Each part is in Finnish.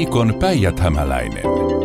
Viikon päijäthämäläinen.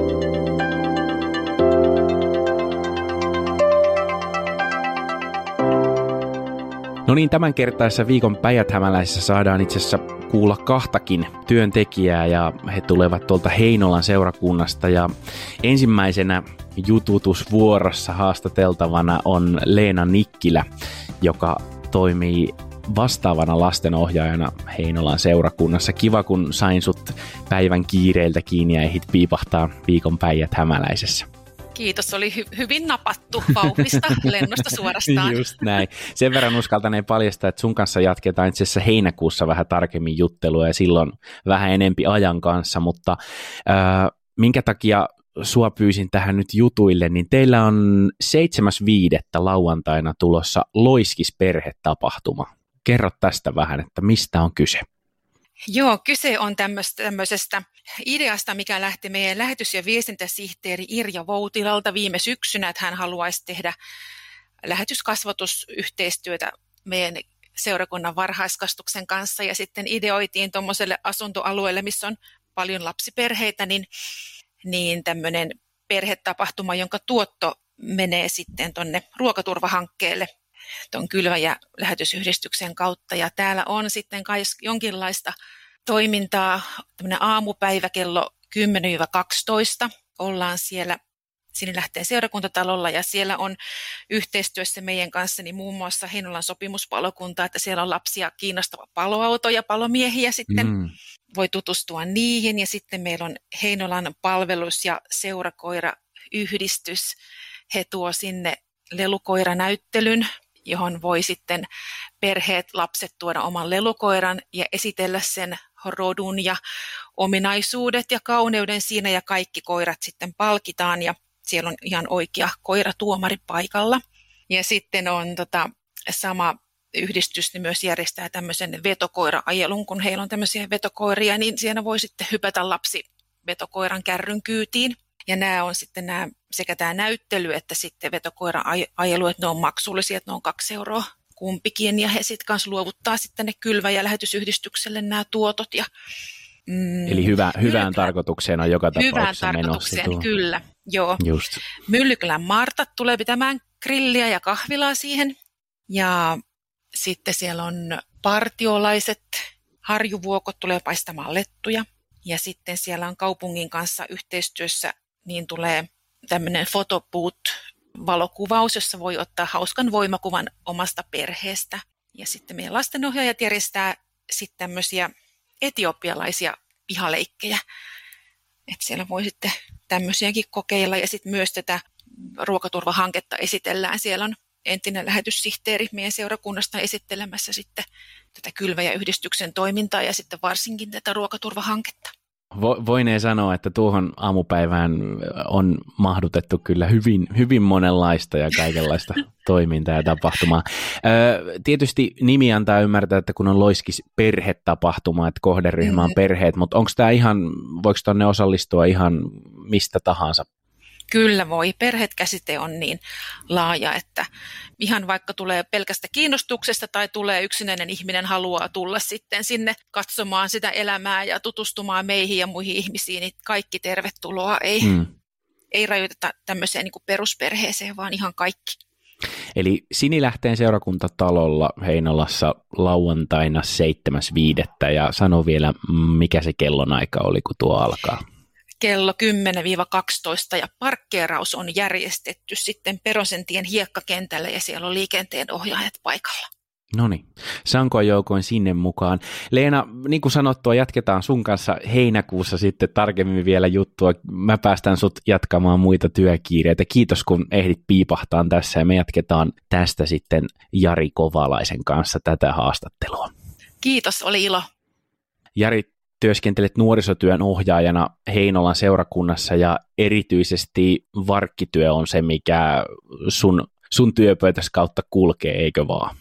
No niin, tämänkertaisessa Viikon päijäthämäläisessä saadaan itse asiassa kuulla kahtakin työntekijää ja he tulevat tuolta Heinolan seurakunnasta ja ensimmäisenä jututusvuorossa haastateltavana on Leena Nikkilä, joka toimii vastaavana lastenohjaajana Heinolan seurakunnassa. Kiva, kun sain sut päivän kiireiltä kiinni ja ehdit piipahtaa Viikon päijäthämäläisessä. Kiitos, oli hyvin napattu vauhdista lennosta suorastaan. Just näin. Sen verran uskaltaneen paljastaa, että sun kanssa jatketaan itse asiassa heinäkuussa vähän tarkemmin juttelua ja silloin vähän enempi ajan kanssa, mutta minkä takia sua pyysin tähän nyt jutuille, niin teillä on 7.5. lauantaina tulossa Loiskis-perhetapahtuma. Kerro tästä vähän, että mistä on kyse. Joo, kyse on tämmöisestä ideasta, mikä lähti meidän lähetys- ja viestintäsihteeri Irja Voutilalta viime syksynä, että hän haluaisi tehdä lähetyskasvatusyhteistyötä meidän seurakunnan varhaiskasvatuksen kanssa ja sitten ideoitiin tuommoiselle asuntoalueelle, missä on paljon lapsiperheitä, niin tämmöinen perhetapahtuma, jonka tuotto menee sitten tuonne ruokaturvahankkeelle tuon Kylvä- ja lähetysyhdistyksen kautta. Ja täällä on sitten kai jonkinlaista toimintaa, tämmöinen aamupäivä kello 10-12. Ollaan siellä Sinilähteen seurakuntatalolla ja siellä on yhteistyössä meidän kanssa niin muun muassa Heinolan sopimuspalokunta, että siellä on lapsia kiinnostava paloauto ja palomiehiä sitten. Voi tutustua niihin ja sitten meillä on Heinolan palvelus- ja seurakoirayhdistys. He tuo sinne lelukoiranäyttelyn, johon voi sitten perheet, lapset tuoda oman lelukoiran ja esitellä sen rodun ja ominaisuudet ja kauneuden siinä ja kaikki koirat sitten palkitaan ja siellä on ihan oikea koiratuomari paikalla. Ja sitten on sama yhdistys niin myös järjestää tämmöisen vetokoira-ajelun, kun heillä on tämmöisiä vetokoiria, niin siinä voi sitten hypätä lapsi vetokoiran kärryn kyytiin. Ja nämä on sitten sekä tämä näyttely että sitten vetokoira-ajelu, että ne on maksullisia, että ne on 2 euroa kumpikin. Ja he sitten kanssa luovuttaa sitten ne Kylvä- ja lähetysyhdistykselle nämä tuotot. Eli hyvään tarkoitukseen on joka tapauksessa hyvään tarkoitukseen, menossa. kyllä. Joo. Just. Myllykylän Martat tulee pitämään grilliä ja kahvilaa siihen. Ja sitten siellä on partiolaiset, harjuvuokot tulee paistamaan lettuja. Ja sitten siellä on kaupungin kanssa yhteistyössä, niin tulee tämmöinen photobooth-valokuvaus, jossa voi ottaa hauskan voimakuvan omasta perheestä. Ja sitten meidän lastenohjaajat järjestää sitten tämmöisiä etiopialaisia pihaleikkejä. Että siellä voi sitten tämmöisiäkin kokeilla ja sitten myös tätä ruokaturvahanketta esitellään. Siellä on entinen lähetyssihteeri meidän seurakunnasta esittelemässä sitten tätä Kylvä- ja yhdistyksen toimintaa ja sitten varsinkin tätä ruokaturvahanketta. Voinee sanoa, että tuohon aamupäivään on mahdutettu kyllä hyvin monenlaista ja kaikenlaista toimintaa ja tapahtumaa. Tietysti nimi antaa ymmärtää, että kun on Loiskis-perhetapahtuma, että kohderyhmä on perheet, mutta onko tämä voiko tuonne osallistua ihan mistä tahansa? Kyllä voi. Perhekäsite on niin laaja, että ihan vaikka tulee pelkästä kiinnostuksesta tai tulee yksinäinen ihminen haluaa tulla sitten sinne katsomaan sitä elämää ja tutustumaan meihin ja muihin ihmisiin, niin kaikki tervetuloa. Ei rajoiteta tämmöiseen niin kuin perusperheeseen, vaan ihan kaikki. Eli Sinilähteen seurakuntatalolla Heinolassa lauantaina 7.5. ja sano vielä, mikä se kellonaika oli, kun tuo alkaa. Kello 10-12 ja parkkeeraus on järjestetty sitten Perosentien hiekkakentällä ja siellä on liikenteenohjaajat paikalla. Noniin, sankoin joukoin sinne mukaan. Leena, niin kuin sanottua, jatketaan sun kanssa heinäkuussa sitten tarkemmin vielä juttua. Mä päästän sut jatkamaan muita työkiireitä. Kiitos, kun ehdit piipahtaan tässä ja me jatketaan tästä sitten Jari Kovalaisen kanssa tätä haastattelua. Kiitos, oli ilo. Jari, työskentelet nuorisotyön ohjaajana Heinolan seurakunnassa ja erityisesti varkkityö on se, mikä sun työpöytäs kautta kulkee, eikö vaan?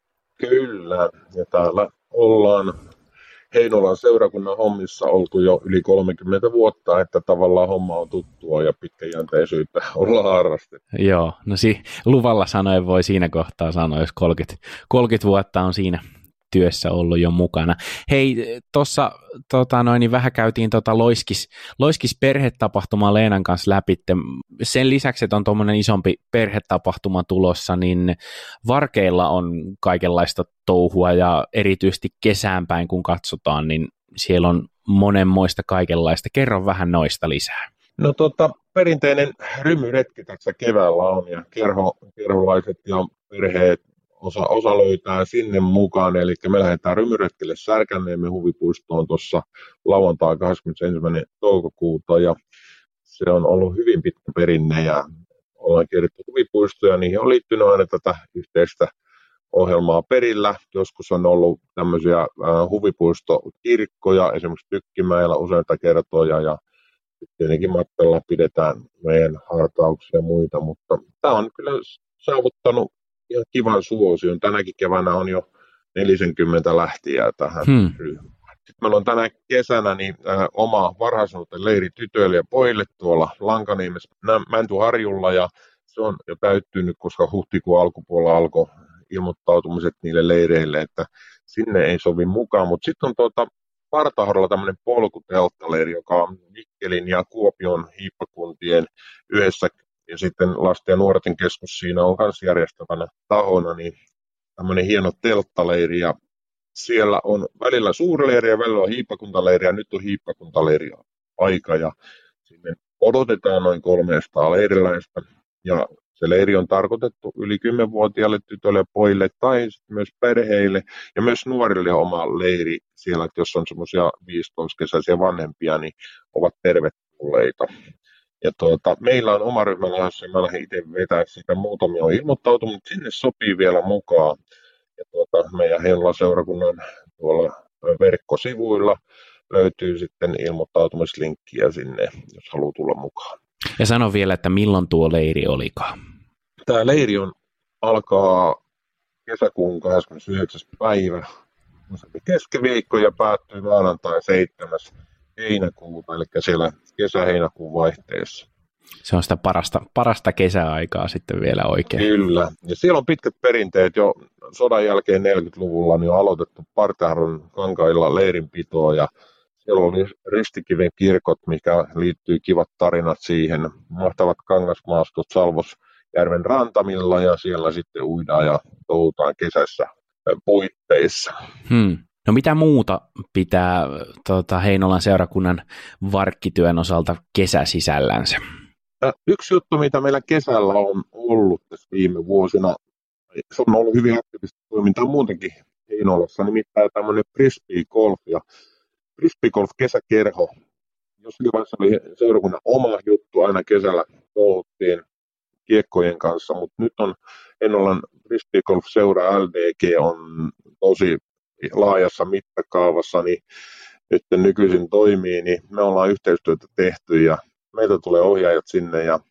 Kyllä, ja täällä ollaan Heinolan seurakunnan hommissa oltu jo yli 30 vuotta, että tavallaan homma on tuttua ja pitkäjänteisyyttä ollaan harrastettu. Joo, no luvalla sanoen voi siinä kohtaa sanoa, jos 30 vuotta on siinä työssä ollut jo mukana. Hei, tuossa niin vähän käytiin Loiskis perhetapahtumaa Leenan kanssa läpi. Sen lisäksi, että on tuommoinen isompi perhetapahtuma tulossa, niin Varkeilla on kaikenlaista touhua ja erityisesti kesäänpäin kun katsotaan, niin siellä on monenmoista kaikenlaista. Kerro vähän noista lisää. No perinteinen rymyretki tässä keväällä on ja kerholaiset ja perheet osa löytää sinne mukaan, eli me lähdetään rymyretkelle Särkänniemen huvipuistoon tuossa lauantai 21. toukokuuta ja se on ollut hyvin pitkä perinne ja ollaan kierretty huvipuistoja, niihin on liittynyt aina tätä yhteistä ohjelmaa perillä. Joskus on ollut tämmöisiä huvipuistokirkkoja, esimerkiksi Tykkimäellä useita kertoja ja tietenkin matkalla pidetään meidän hartauksia ja muita, mutta tämä on kyllä saavuttanut ihan kivan suosion. Tänäkin keväänä on jo 40 lähtijää tähän ryhmään. Sitten meillä on tänä kesänä oma varhaisnuorten leiri tytöille ja pojille tuolla Lankaniemessä Mäntyharjulla ja se on jo täyttynyt, koska huhtikuun alkupuolella alkoi ilmoittautumiset niille leireille, että sinne ei sovi mukaan, mutta sitten on Partahoralla tämmöinen polkutelttaleiri, joka on Mikkelin ja Kuopion hiippakuntien yhdessä, ja sitten lasten ja nuorten keskus siinä on myös järjestävänä tahona, niin tämmöinen hieno telttaleiri, ja siellä on välillä suurleiri ja välillä on hiippakuntaleiri, ja nyt on hiippakuntaleiri aika, ja sinne odotetaan noin 300 leiriläistä, ja se leiri on tarkoitettu yli 10-vuotiaille tytöille ja pojille tai myös perheille ja myös nuorille oma leiri siellä, että jos on semmoisia 15-kesäisiä vanhempia, niin ovat tervetulleita. Ja meillä on oma ryhmä lähdössä, mä lähdin itse vetämään sitä, muutamia on ilmoittautunut, mutta sinne sopii vielä mukaan. Ja meidän Heinolan seurakunnan tuolla verkkosivuilla löytyy sitten ilmoittautumislinkkiä sinne, jos haluaa tulla mukaan. Ja sano vielä, että milloin tuo leiri olikaan? Tämä leiri alkaa kesäkuun 29. päivä, keskiviikko ja päättyy maanantai 7. heinäkuuta, eli siellä kesä-heinäkuun vaihteessa. Se on sitä parasta kesäaikaa sitten vielä oikein. Kyllä, ja siellä on pitkät perinteet jo sodan jälkeen 40-luvulla niin on aloitettu Partahron kankailla leirinpitoa ja siellä oli Ristikiven kirkot, mikä liittyy kivat tarinat siihen. Mahtavat kangasmaastot Salvosjärven rantamilla ja siellä sitten uidaan ja touhutaan kesässä puitteissa. No mitä muuta pitää Heinolan seurakunnan varkkityön osalta kesäsisällänsä? Yksi juttu, mitä meillä kesällä on ollut tässä viime vuosina, se on ollut hyvin aktiivista toimintaa muutenkin Heinolassa, nimittäin tämmöinen frisbee-golf ja frisbeegolf-kesäkerho. Jossakin vaiheessa oli seurakunnan oma juttu, aina kesällä touhuttiin kiekkojen kanssa, mutta nyt on Heinolan frisbeegolf-seura LDG on tosi laajassa mittakaavassa, niin nyt nykyisin toimii, niin me ollaan yhteistyötä tehty ja meiltä tulee ohjaajat sinne ja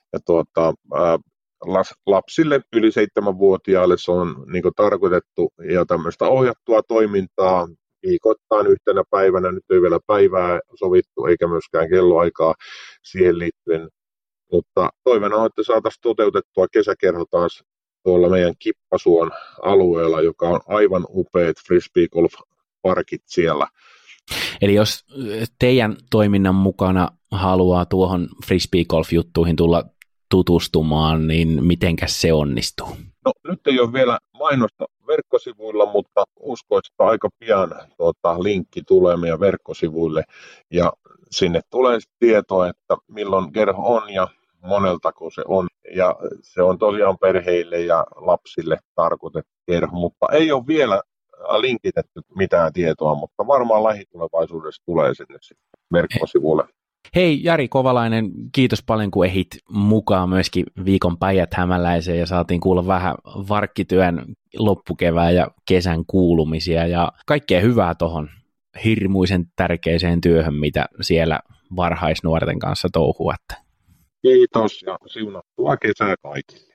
lapsille yli 7-vuotiaille se on niin kuin tarkoitettu ja tämmöistä ohjattua toimintaa viikoittain yhtenä päivänä. Nyt ei vielä päivää sovittu eikä myöskään kelloaikaa siihen liittyen, mutta toivena on, että saataisiin toteutettua kesäkerho taas tuolla meidän Kippasuon alueella, joka on aivan upeat frisbeegolf-parkit siellä. Eli jos teidän toiminnan mukana haluaa tuohon frisbeegolf-juttuihin tulla tutustumaan, niin mitenkäs se onnistuu? No nyt ei ole vielä mainosta verkkosivuilla, mutta uskoisin, että aika pian linkki tulee meidän verkkosivuille ja sinne tulee tietoa, että milloin kerho on ja moneltako se on. Ja se on tosiaan perheille ja lapsille tarkoitettu kerho, mutta ei ole vielä linkitetty mitään tietoa, mutta varmaan lähitulevaisuudessa tulee sinne verkkosivuille. Hei Jari Kovalainen, kiitos paljon kun ehdit mukaan myöskin viikon Päijät-Hämäläiseen ja saatiin kuulla vähän varkkityön loppukevään ja kesän kuulumisia ja kaikkea hyvää tuohon hirmuisen tärkeäseen työhön, mitä siellä varhaisnuorten kanssa touhuatte. Kiitos ja siunattua kesää kaikille.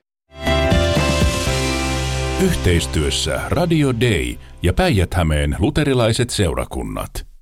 Yhteistyössä Radio Day ja Päijät-Hämeen luterilaiset seurakunnat.